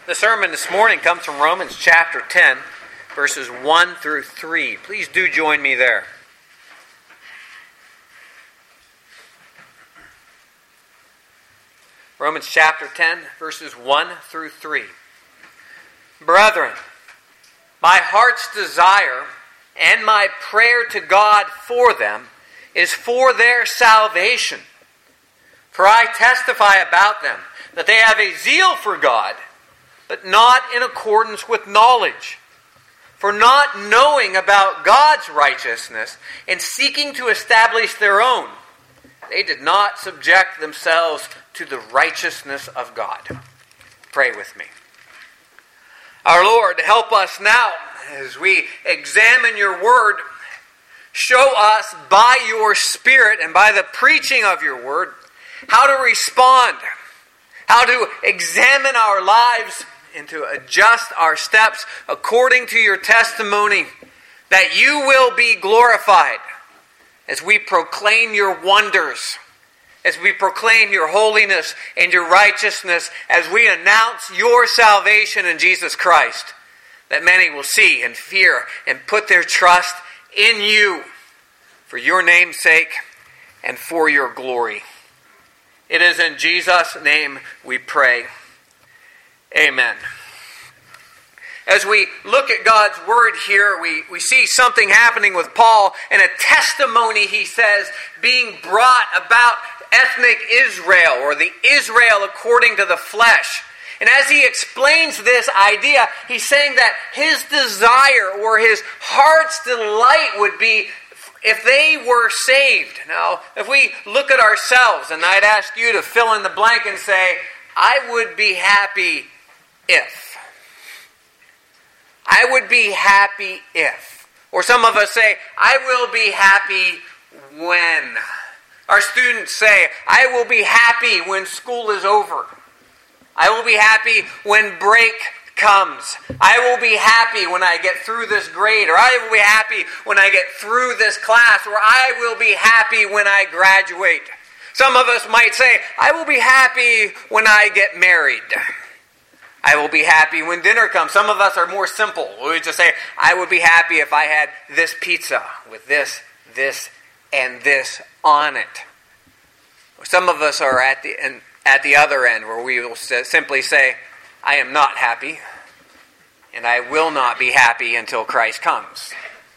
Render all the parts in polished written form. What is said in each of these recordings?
The sermon this morning comes from Romans chapter 10, verses 1 through 3. Please do join me there. Romans chapter 10, verses 1 through 3. Brethren, my heart's desire and my prayer to God for them is for their salvation. For I testify about them that they have a zeal for God, but not in accordance with knowledge. For not knowing about God's righteousness and seeking to establish their own, they did not subject themselves to the righteousness of God. Pray with me. Our Lord, help us now as we examine your word. Show us by your Spirit and by the preaching of your word how to respond, how to examine our lives and to adjust our steps according to your testimony, that you will be glorified as we proclaim your wonders, as we proclaim your holiness and your righteousness, as we announce your salvation in Jesus Christ, that many will see and fear and put their trust in you for your name's sake and for your glory. It is in Jesus' name we pray. Amen. As we look at God's word here, we see something happening with Paul and a testimony, he says, being brought about ethnic Israel, or the Israel according to the flesh. And as he explains this idea, he's saying that his desire or his heart's delight would be if they were saved. Now, if we look at ourselves, and I'd ask you to fill in the blank and say, I would be happy if. I would be happy if. Or some of us say, I will be happy when. Our students say, I will be happy when school is over. I will be happy when break comes. I will be happy when I get through this grade. Or I will be happy when I get through this class. Or I will be happy when I graduate. Some of us might say, I will be happy when I get married. I will be happy when dinner comes. Some of us are more simple. We just say, I would be happy if I had this pizza with this, and this on it. Some of us are at the other end where we will simply say, I am not happy, and I will not be happy until Christ comes.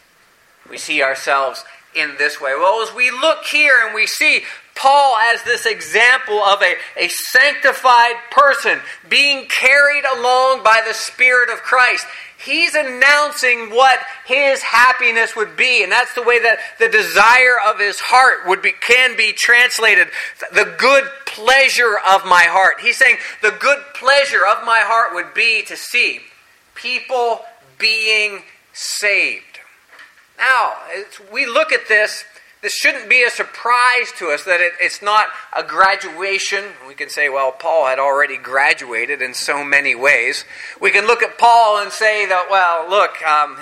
We see ourselves in this way. Well, as we look here and we see Paul as this example of a sanctified person being carried along by the Spirit of Christ, he's announcing what his happiness would be. And that's the way that the desire of his heart can be translated. The good pleasure of my heart. He's saying the good pleasure of my heart would be to see people being saved. Now, as we look at this shouldn't be a surprise to us that it's not a graduation. We can say, well, Paul had already graduated in so many ways. We can look at Paul and say that, well, look,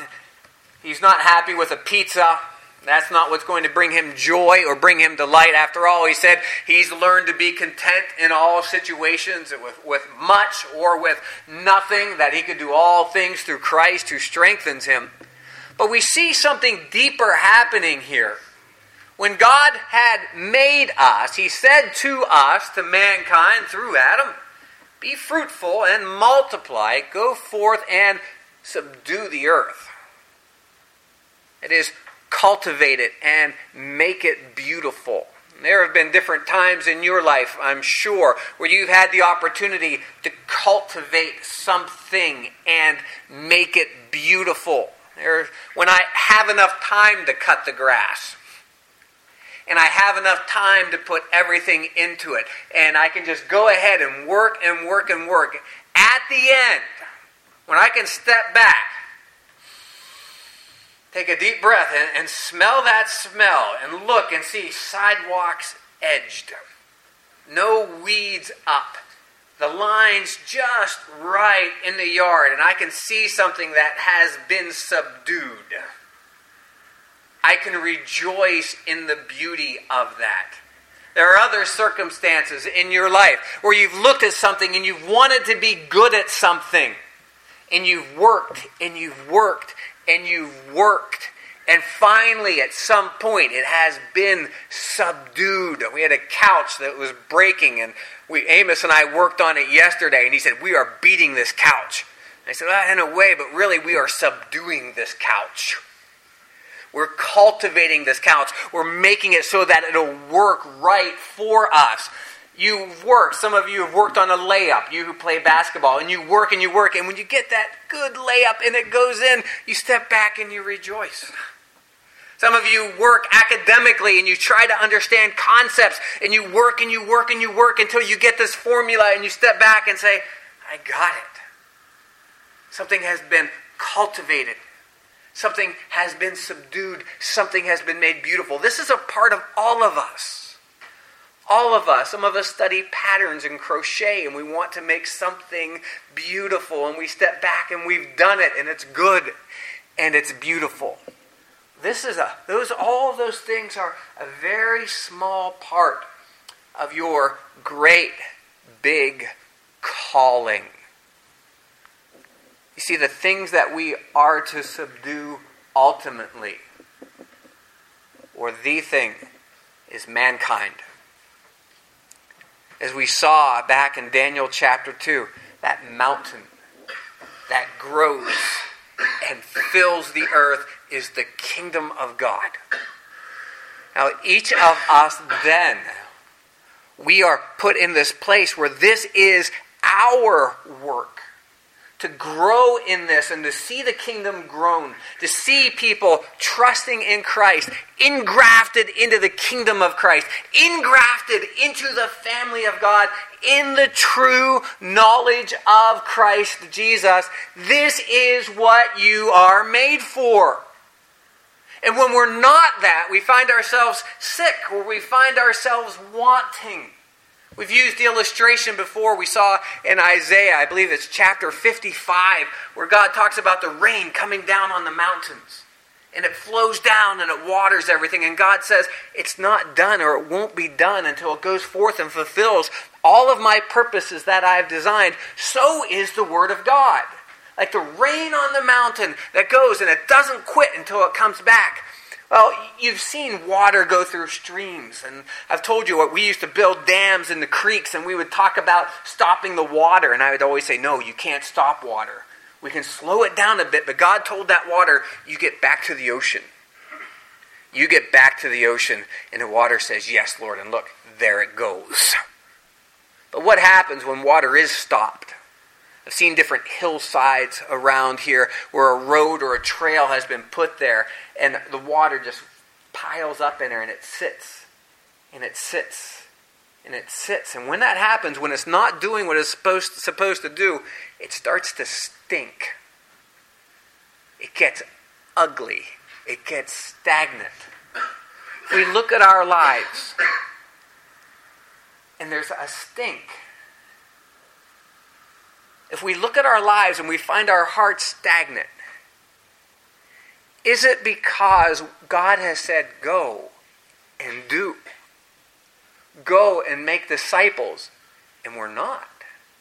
he's not happy with a pizza. That's not what's going to bring him joy or bring him delight. After all, he said he's learned to be content in all situations, with much or with nothing, that he could do all things through Christ who strengthens him. But we see something deeper happening here. When God had made us, he said to us, to mankind through Adam, be fruitful and multiply, go forth and subdue the earth. It is cultivate it and make it beautiful. There have been different times in your life, I'm sure, where you've had the opportunity to cultivate something and make it beautiful. When I have enough time to cut the grass, and I have enough time to put everything into it, and I can just go ahead and work and work and work. At the end, when I can step back, take a deep breath and smell that smell and look and see sidewalks edged. No weeds up. The lines just right in the yard, and I can see something that has been subdued. I can rejoice in the beauty of that. There are other circumstances in your life where you've looked at something and you've wanted to be good at something. And you've worked and you've worked and you've worked. And finally, at some point, it has been subdued. We had a couch that was breaking, and Amos and I worked on it yesterday, and he said, we are beating this couch. And I said, well, in a way, but really we are subduing this couch. We're cultivating this couch. We're making it so that it'll work right for us. You've worked. Some of you have worked on a layup, you who play basketball, and you work, and when you get that good layup and it goes in, you step back and you rejoice. Some of you work academically and you try to understand concepts, and you work and you work and you work until you get this formula, and you step back and say, I got it. Something has been cultivated. Something has been subdued. Something has been made beautiful. This is a part of all of us. All of us. Some of us study patterns and crochet, and we want to make something beautiful, and we step back and we've done it, and it's good and it's beautiful. All those things are a very small part of your great big calling. You see, the things that we are to subdue ultimately, or the thing, is mankind. As we saw back in Daniel chapter 2, that mountain that grows and fills the earth is the kingdom of God. Now, each of us then, we are put in this place where this is our work. To grow in this and to see the kingdom grown, to see people trusting in Christ, engrafted into the kingdom of Christ, engrafted into the family of God, in the true knowledge of Christ Jesus. This is what you are made for. And when we're not that, we find ourselves sick, or we find ourselves wanting. We've used the illustration before. We saw in Isaiah, I believe it's chapter 55, where God talks about the rain coming down on the mountains. And it flows down and it waters everything. And God says, it's not done, or it won't be done until it goes forth and fulfills all of my purposes that I've designed. So is the Word of God. Like the rain on the mountain that goes and it doesn't quit until it comes back. Well, you've seen water go through streams, and I've told you what we used to build dams in the creeks, and we would talk about stopping the water, and I would always say, no, you can't stop water. We can slow it down a bit, but God told that water, you get back to the ocean. You get back to the ocean, and the water says, yes, Lord, and look, there it goes. But what happens when water is stopped? I've seen different hillsides around here where a road or a trail has been put there, and the water just piles up in there, and it sits, and it sits, and it sits. And when that happens, when it's not doing what it's supposed to do, it starts to stink. It gets ugly. It gets stagnant. If we look at our lives, and there's a stink. If we look at our lives and we find our hearts stagnant, is it because God has said, go and do? Go and make disciples, and we're not.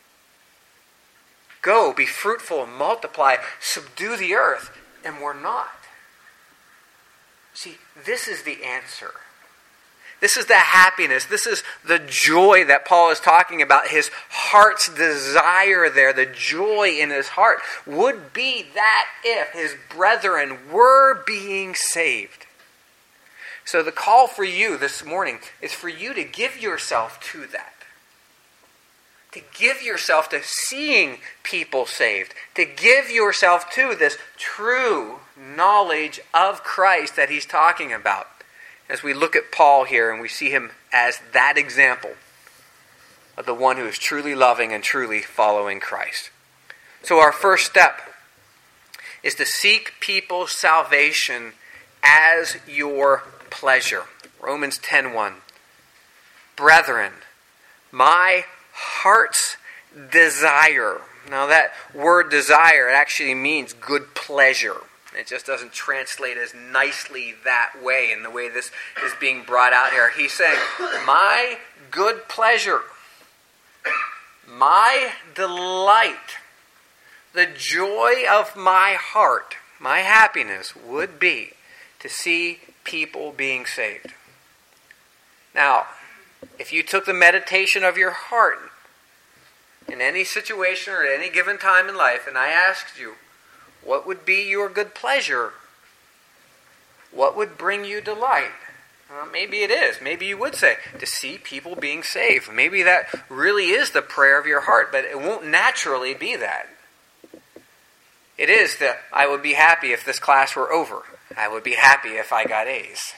Go, be fruitful and multiply, subdue the earth, and we're not. See, this is the answer. This is the happiness. This is the joy that Paul is talking about. His heart's desire there, the joy in his heart, would be that if his brethren were being saved. So the call for you this morning is for you to give yourself to that. To give yourself to seeing people saved. To give yourself to this true knowledge of Christ that he's talking about. As we look at Paul here and we see him as that example of the one who is truly loving and truly following Christ. So our first step is to seek people's salvation as your pleasure. Romans 10:1. Brethren, my heart's desire. Now that word desire, it actually means good pleasure. It just doesn't translate as nicely that way in the way this is being brought out here. He's saying, my good pleasure, my delight, the joy of my heart, my happiness would be to see people being saved. Now, if you took the meditation of your heart in any situation or at any given time in life, and I asked you, what would be your good pleasure? What would bring you delight? Well, maybe it is. Maybe you would say, to see people being saved. Maybe that really is the prayer of your heart, but it won't naturally be that. It is that I would be happy if this class were over. I would be happy if I got A's.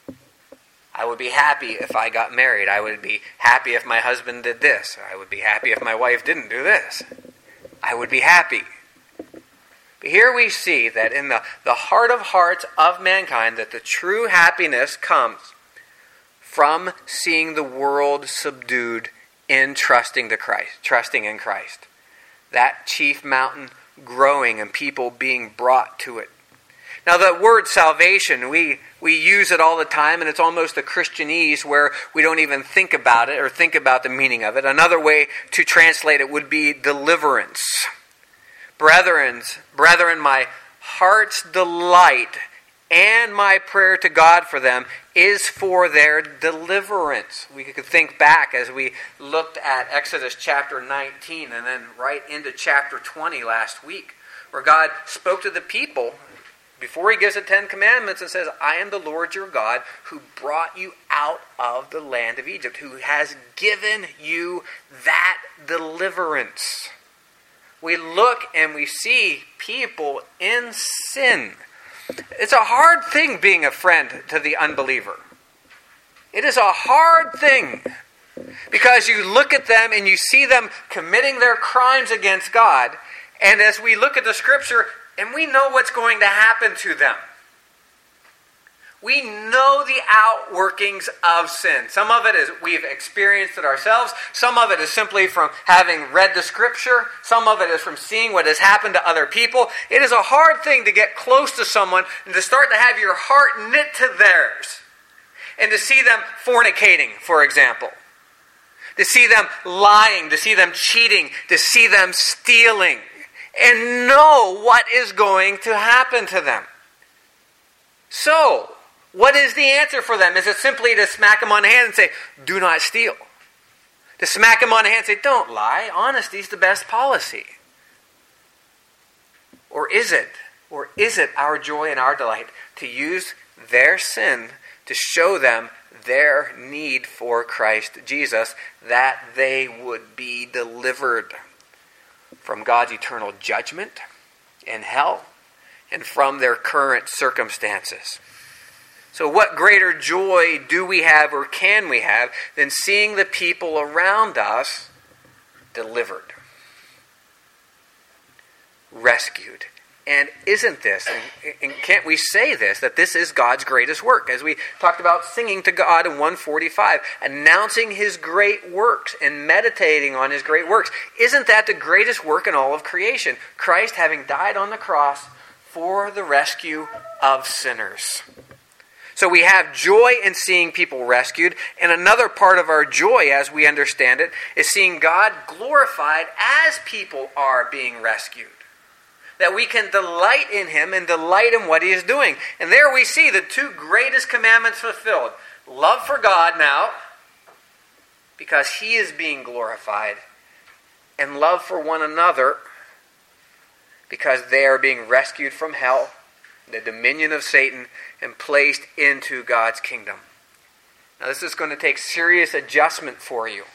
I would be happy if I got married. I would be happy if my husband did this. I would be happy if my wife didn't do this. I would be happy. But here we see that in the heart of hearts of mankind, that the true happiness comes from seeing the world subdued in trusting in Christ. That chief mountain growing and people being brought to it. Now the word salvation, we use it all the time, and it's almost a Christianese where we don't even think about it or think about the meaning of it. Another way to translate it would be deliverance. Brethren, my heart's delight and my prayer to God for them is for their deliverance. We could think back as we looked at Exodus chapter 19 and then right into chapter 20 last week, where God spoke to the people before he gives the Ten Commandments and says, I am the Lord your God who brought you out of the land of Egypt, who has given you that deliverance. We look and we see people in sin. It's a hard thing being a friend to the unbeliever. It is a hard thing because you look at them and you see them committing their crimes against God. And as we look at the scripture, and we know what's going to happen to them. We know the outworkings of sin. Some of it is we've experienced it ourselves. Some of it is simply from having read the scripture. Some of it is from seeing what has happened to other people. It is a hard thing to get close to someone and to start to have your heart knit to theirs. And to see them fornicating, for example. To see them lying, to see them cheating, to see them stealing. And know what is going to happen to them. So, what is the answer for them? Is it simply to smack them on the hand and say, do not steal? To smack them on the hand and say, don't lie. Honesty is the best policy. Or is it our joy and our delight to use their sin to show them their need for Christ Jesus, that they would be delivered from God's eternal judgment and hell and from their current circumstances? So what greater joy do we have or can we have than seeing the people around us delivered, rescued? And isn't this, and can't we say this, that this is God's greatest work? As we talked about singing to God in 145, announcing His great works and meditating on His great works. Isn't that the greatest work in all of creation? Christ having died on the cross for the rescue of sinners. So we have joy in seeing people rescued, and another part of our joy, as we understand it, is seeing God glorified as people are being rescued. That we can delight in Him and delight in what He is doing. And there we see the two greatest commandments fulfilled. Love for God now, because He is being glorified. And love for one another, because they are being rescued from hell, the dominion of Satan, and placed into God's kingdom. Now this is going to take serious adjustment for you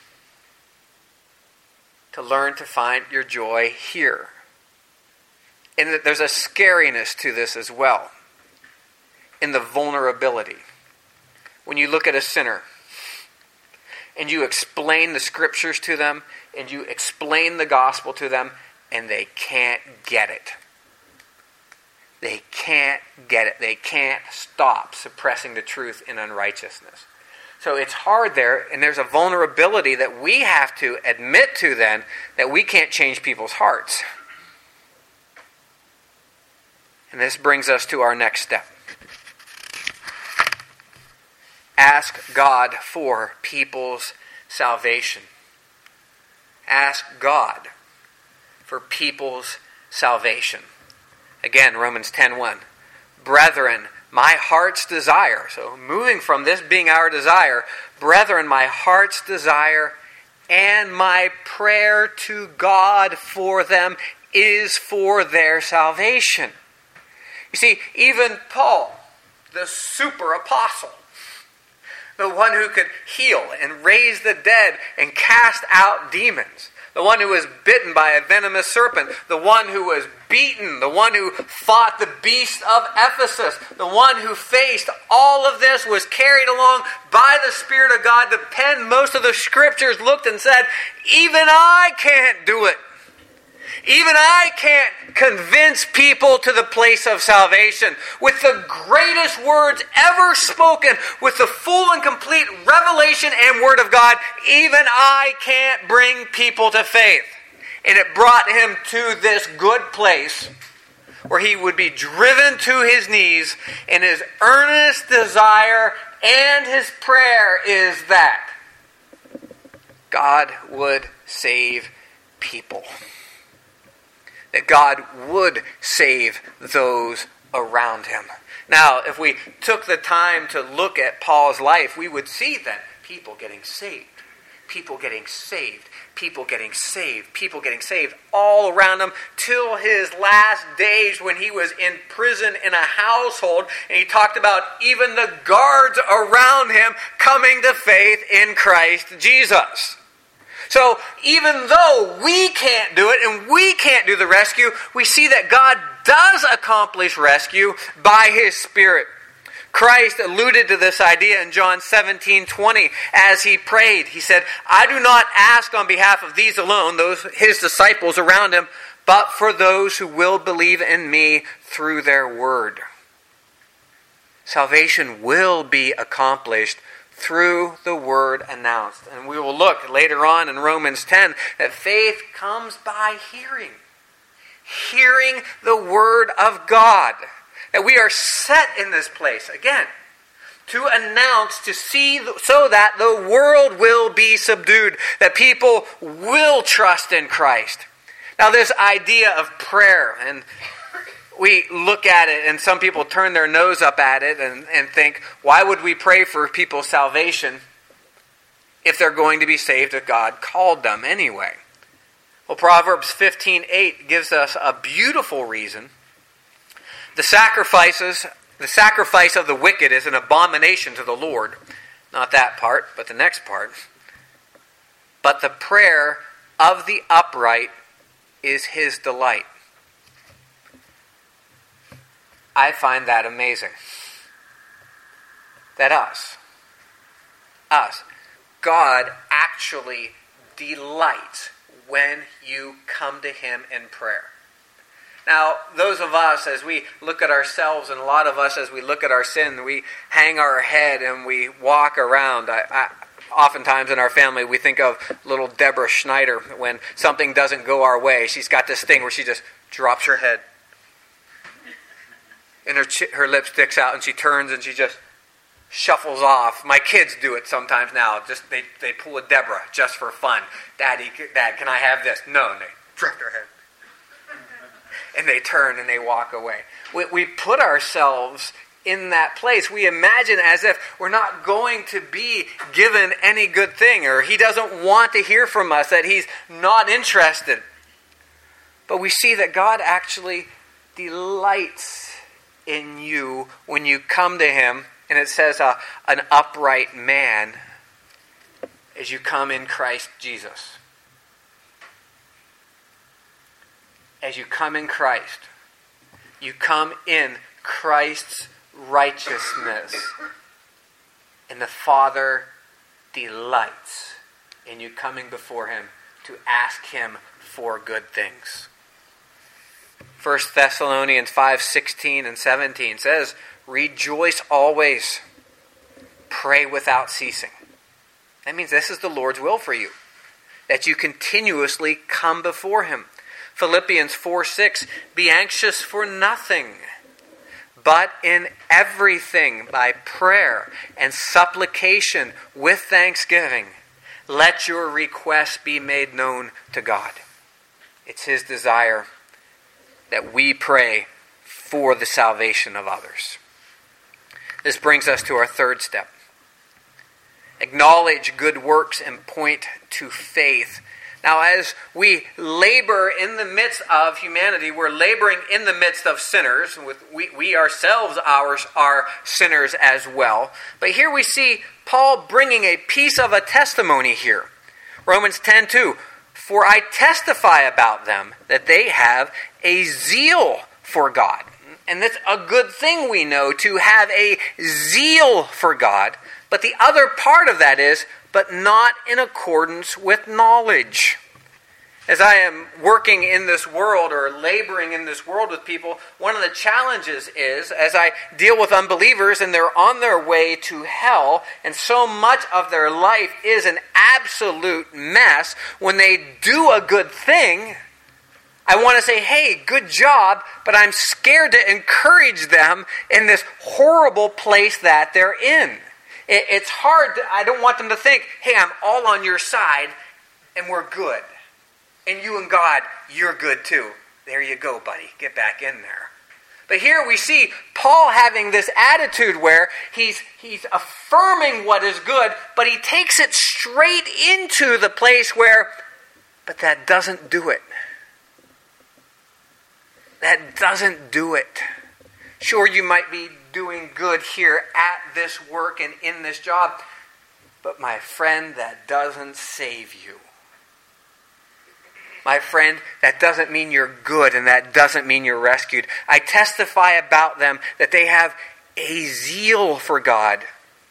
to learn to find your joy here. And that there's a scariness to this as well, in the vulnerability. When you look at a sinner, and you explain the scriptures to them, and you explain the gospel to them, and they can't get it. They can't get it. They can't stop suppressing the truth in unrighteousness. So it's hard there, and there's a vulnerability that we have to admit to then, that we can't change people's hearts. And this brings us to our next step. Ask God for people's salvation. Ask God for people's salvation. Again, Romans 10:1. Brethren, my heart's desire. So moving from this being our desire, brethren, my heart's desire and my prayer to God for them is for their salvation. You see, even Paul, the super apostle, the one who could heal and raise the dead and cast out demons, the one who was bitten by a venomous serpent, the one who was beaten, the one who fought the beast of Ephesus, the one who faced all of this, was carried along by the Spirit of God to pen most of the scriptures, looked and said, even I can't do it. Even I can't convince people to the place of salvation. With the greatest words ever spoken, with the full and complete revelation and word of God, even I can't bring people to faith. And it brought him to this good place where he would be driven to his knees, and his earnest desire and his prayer is that God would save people. That God would save those around him. Now, if we took the time to look at Paul's life, we would see that people getting saved, people getting saved, people getting saved, people getting saved all around him till his last days when he was in prison in a household, and he talked about even the guards around him coming to faith in Christ Jesus. So even though we can't do it and we can't do the rescue, we see that God does accomplish rescue by his Spirit. Christ alluded to this idea in John 17:20 as he prayed. He said, I do not ask on behalf of these alone, those his disciples around him, but for those who will believe in me through their word. Salvation will be accomplished through the word announced. And we will look later on in Romans 10 that faith comes by hearing. Hearing the word of God. That we are set in this place, again, to announce, to see, so that the world will be subdued. That people will trust in Christ. Now this idea of prayer, and we look at it and some people turn their nose up at it and think, why would we pray for people's salvation if they're going to be saved if God called them anyway? Well, Proverbs 15:8 gives us a beautiful reason. The sacrifice of the wicked is an abomination to the Lord. Not that part, but the next part. But the prayer of the upright is his delight. I find that amazing. That God actually delights when you come to him in prayer. Now, those of us, as we look at ourselves, and a lot of us, as we look at our sin, we hang our head and we walk around. Oftentimes in our family, we think of little Deborah Schneider when something doesn't go our way. She's got this thing where she just drops her head. And her lip sticks out, and she turns and she just shuffles off. My kids do it sometimes now. Just they pull a Deborah just for fun. Dad, can I have this? No, and they drop their head. And they turn and they walk away. We put ourselves in that place. We imagine as if we're not going to be given any good thing, or he doesn't want to hear from us, that he's not interested. But we see that God actually delights in you when you come to him, and it says an upright man as you come in Christ Jesus. As you come in Christ, you come in Christ's righteousness, and the Father delights in you coming before him to ask him for good things. 1 Thessalonians 5:16 and 17 says, rejoice always, pray without ceasing. That means this is the Lord's will for you, that you continuously come before him. Philippians 4:6, be anxious for nothing, but in everything by prayer and supplication with thanksgiving, let your requests be made known to God. It's his desire that we pray for the salvation of others. This brings us to our third step. Acknowledge good works and point to faith. Now, as we labor in the midst of humanity, we're laboring in the midst of sinners. We ourselves are sinners as well. But here we see Paul bringing a piece of a testimony here. Romans 10:2, for I testify about them that they have a zeal for God. And that's a good thing, we know, to have a zeal for God. But the other part of that is, but not in accordance with knowledge. As I am working in this world or laboring in this world with people, one of the challenges is, as I deal with unbelievers and they're on their way to hell, and so much of their life is an absolute mess, when they do a good thing, I want to say, hey, good job, but I'm scared to encourage them in this horrible place that they're in. It's hard. I don't want them to think, hey, I'm all on your side and we're good. And you and God, you're good too. There you go, buddy. Get back in there. But here we see Paul having this attitude where he's affirming what is good, but he takes it straight into the place where, but that doesn't do it. That doesn't do it. Sure, you might be doing good here at this work and in this job, but my friend, that doesn't save you. My friend, that doesn't mean you're good, and that doesn't mean you're rescued. I testify about them that they have a zeal for God,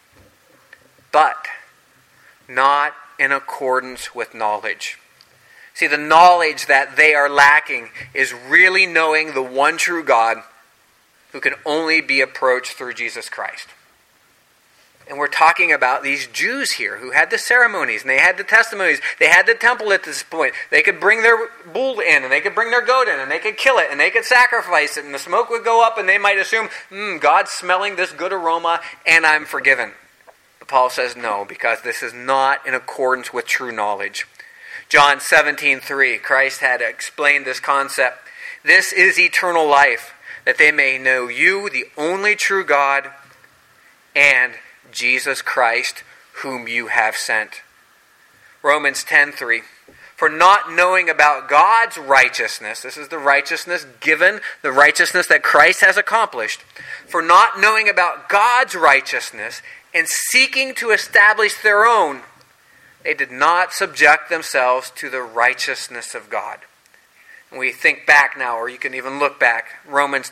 but not in accordance with knowledge. See, the knowledge that they are lacking is really knowing the one true God who can only be approached through Jesus Christ. And we're talking about these Jews here who had the ceremonies and they had the testimonies. They had the temple at this point. They could bring their bull in and they could bring their goat in and they could kill it and they could sacrifice it and the smoke would go up and they might assume, God's smelling this good aroma and I'm forgiven. But Paul says no, because this is not in accordance with true knowledge. John 17:3, Christ had explained this concept. This is eternal life, that they may know you, the only true God, and Jesus Christ, whom you have sent. Romans 10:3, for not knowing about God's righteousness, this is the righteousness given, the righteousness that Christ has accomplished, for not knowing about God's righteousness and seeking to establish their own, they did not subject themselves to the righteousness of God. And we think back now, or you can even look back, Romans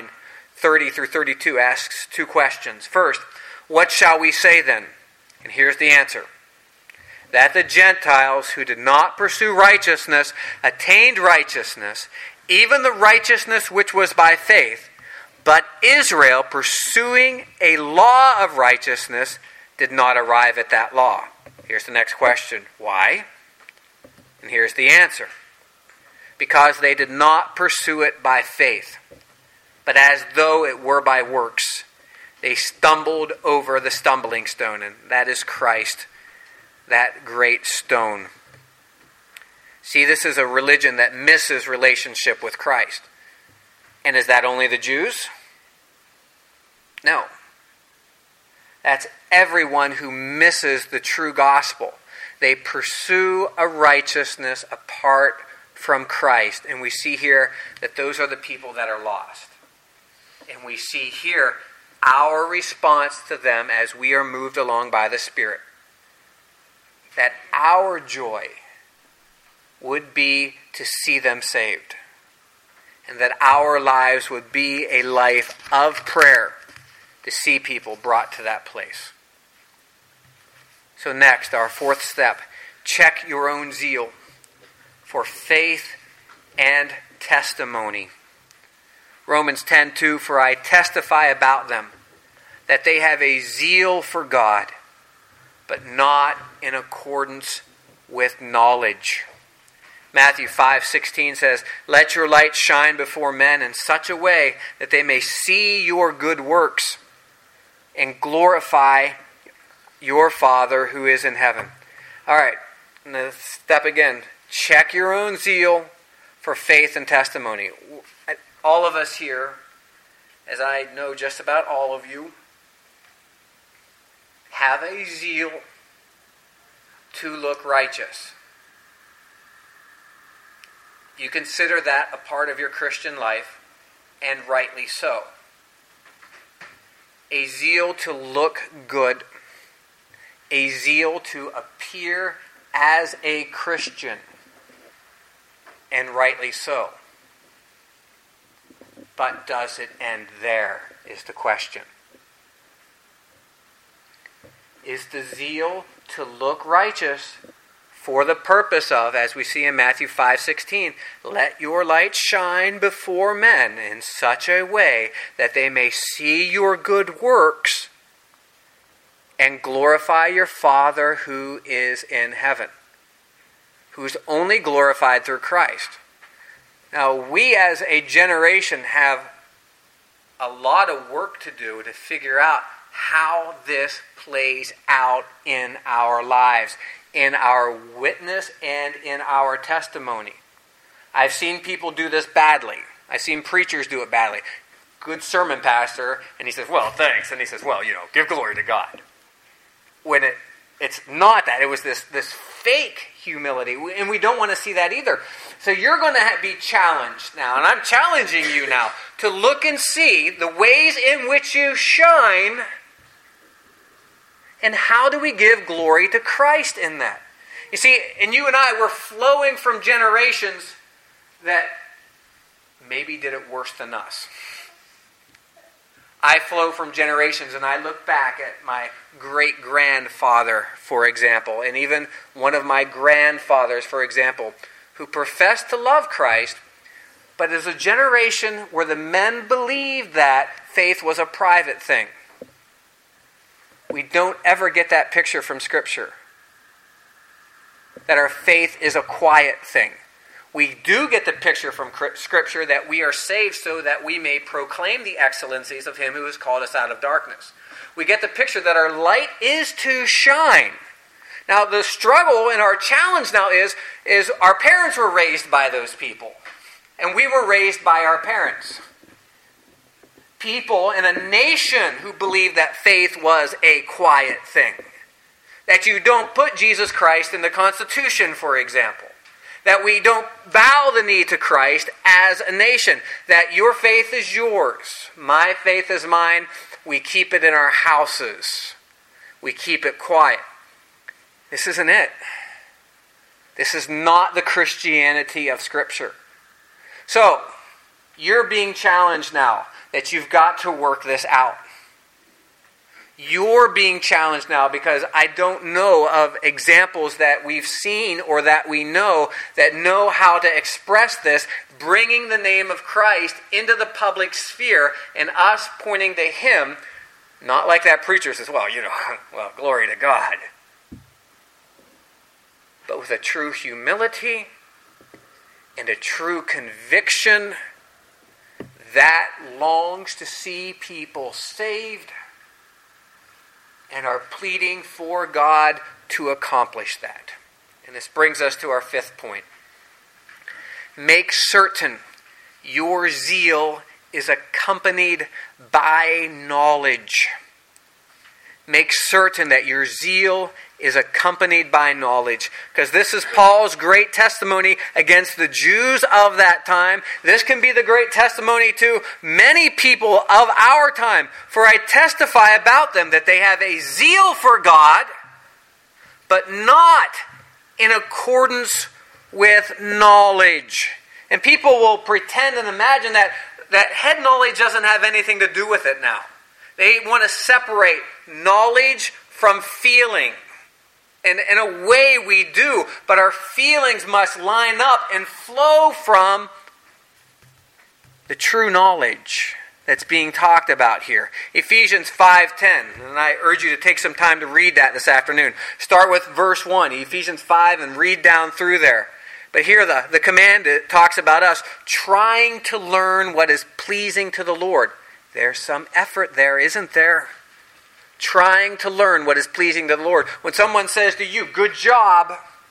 9:30-32 asks two questions. First, what shall we say then? And here's the answer. That the Gentiles who did not pursue righteousness attained righteousness, even the righteousness which was by faith. But Israel, pursuing a law of righteousness, did not arrive at that law. Here's the next question. Why? And here's the answer. Because they did not pursue it by faith, but as though it were by works. They stumbled over the stumbling stone, and that is Christ, that great stone. See, this is a religion that misses relationship with Christ. And is that only the Jews? No. That's everyone who misses the true gospel. They pursue a righteousness apart from Christ. And we see here that those are the people that are lost. And we see here our response to them as we are moved along by the Spirit. That our joy would be to see them saved. And that our lives would be a life of prayer to see people brought to that place. So next, our fourth step, check your own zeal for faith and testimony. Romans 10:2, for I testify about them, that they have a zeal for God, but not in accordance with knowledge. Matthew 5:16 says, "Let your light shine before men in such a way that they may see your good works and glorify your Father who is in heaven." All right, step again. Check your own zeal for faith and testimony. All of us here, as I know just about all of you, have a zeal to look righteous. You consider that a part of your Christian life, and rightly so. A zeal to look good. A zeal to appear as a Christian, and rightly so. But does it end there, is the question. Is the zeal to look righteous for the purpose of, as we see in Matthew 5:16, "Let your light shine before men in such a way that they may see your good works and glorify your Father who is in heaven," who's only glorified through Christ. Now, we as a generation have a lot of work to do to figure out how this plays out in our lives, in our witness and in our testimony. I've seen people do this badly. I've seen preachers do it badly. Good sermon, pastor, and he says, "Well, thanks," and he says, "Well, give glory to God." When it's not that. It was this fake humility, and we don't want to see that either. So you're going to be challenged now, and I'm challenging you now to look and see the ways in which you shine. And how do we give glory to Christ in that? You see, and you and I, we're flowing from generations that maybe did it worse than us. I flow from generations, and I look back at my great-grandfather, for example, and even one of my grandfathers, for example, who professed to love Christ, but is a generation where the men believed that faith was a private thing. We don't ever get that picture from Scripture, that our faith is a quiet thing. We do get the picture from Scripture that we are saved so that we may proclaim the excellencies of Him who has called us out of darkness. We get the picture that our light is to shine. Now, the struggle and our challenge now is our parents were raised by those people, and we were raised by our parents. People in a nation who believed that faith was a quiet thing. That you don't put Jesus Christ in the Constitution, for example. That we don't bow the knee to Christ as a nation. That your faith is yours. My faith is mine. We keep it in our houses. We keep it quiet. This isn't it. This is not the Christianity of Scripture. So, you're being challenged now that you've got to work this out. You're being challenged now because I don't know of examples that we've seen or that we know that know how to express this, bringing the name of Christ into the public sphere and us pointing to Him, not like that preacher says, well, glory to God. But with a true humility and a true conviction that longs to see people saved and are pleading for God to accomplish that. And this brings us to our fifth point. Make certain your zeal is accompanied by knowledge. Make certain that your zeal is accompanied by knowledge. Because this is Paul's great testimony against the Jews of that time. This can be the great testimony to many people of our time. For I testify about them that they have a zeal for God, but not in accordance with knowledge. And people will pretend and imagine that head knowledge doesn't have anything to do with it now. They want to separate knowledge from feeling. And in a way we do, but our feelings must line up and flow from the true knowledge that's being talked about here. Ephesians 5:10, and I urge you to take some time to read that this afternoon. Start with verse 1, Ephesians 5, and read down through there. But here the command talks about us trying to learn what is pleasing to the Lord. There's some effort there, isn't there? Trying to learn what is pleasing to the Lord. When someone says to you, good job.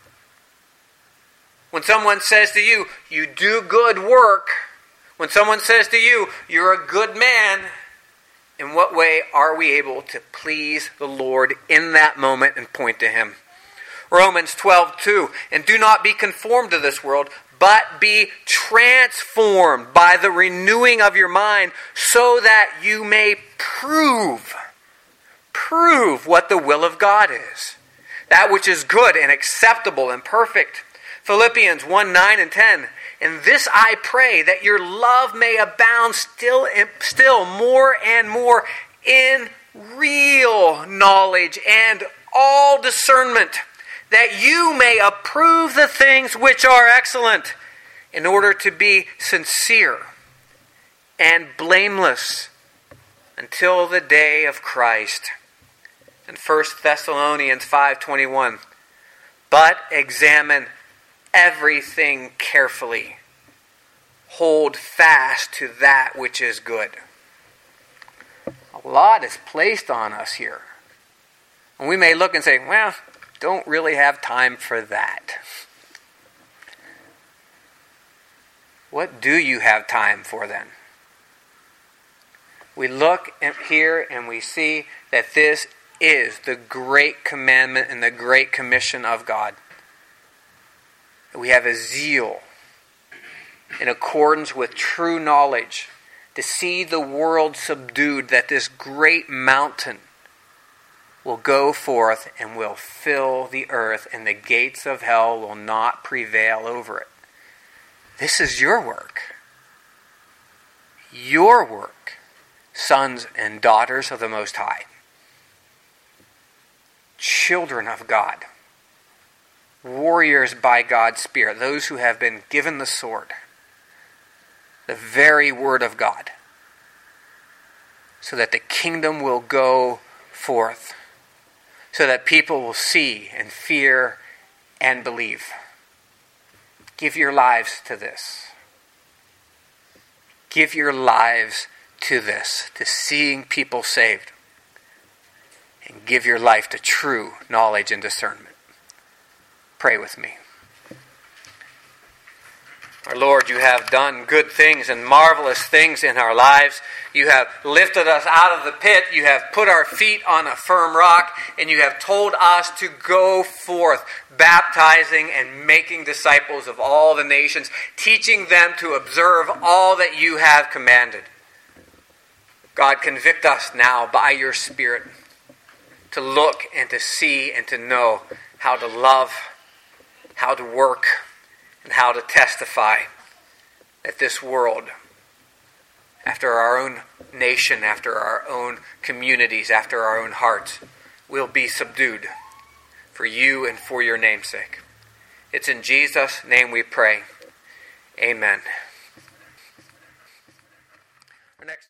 When someone says to you, you do good work. When someone says to you, you're a good man. In what way are we able to please the Lord in that moment and point to Him? Romans 12:2, and do not be conformed to this world, but be transformed by the renewing of your mind, so that you may prove what the will of God is, that which is good and acceptable and perfect. Philippians 1:9 and 10, and this I pray, that your love may abound still more and more in real knowledge and all discernment, that you may approve the things which are excellent, in order to be sincere and blameless until the day of Christ. In 1 Thessalonians 5:21, but examine everything carefully. Hold fast to that which is good. A lot is placed on us here. And we may look and say, well, don't really have time for that. What do you have time for then? We look here and we see that this is the great commandment and the great commission of God. We have a zeal in accordance with true knowledge to see the world subdued, that this great mountain will go forth and will fill the earth, and the gates of hell will not prevail over it. This is your work. Your work, sons and daughters of the Most High. Children of God. Warriors by God's Spirit. Those who have been given the sword. The very Word of God. So that the kingdom will go forth. So that people will see and fear and believe. Give your lives to this. Give your lives to this, to seeing people saved. And give your life to true knowledge and discernment. Pray with me. Our Lord, you have done good things and marvelous things in our lives. You have lifted us out of the pit. You have put our feet on a firm rock. And you have told us to go forth, baptizing and making disciples of all the nations, teaching them to observe all that you have commanded. God, convict us now by your Spirit to look and to see and to know how to love, how to work, and how to testify that this world, after our own nation, after our own communities, after our own hearts, will be subdued for you and for your name's sake. It's in Jesus' name we pray. Amen. Our next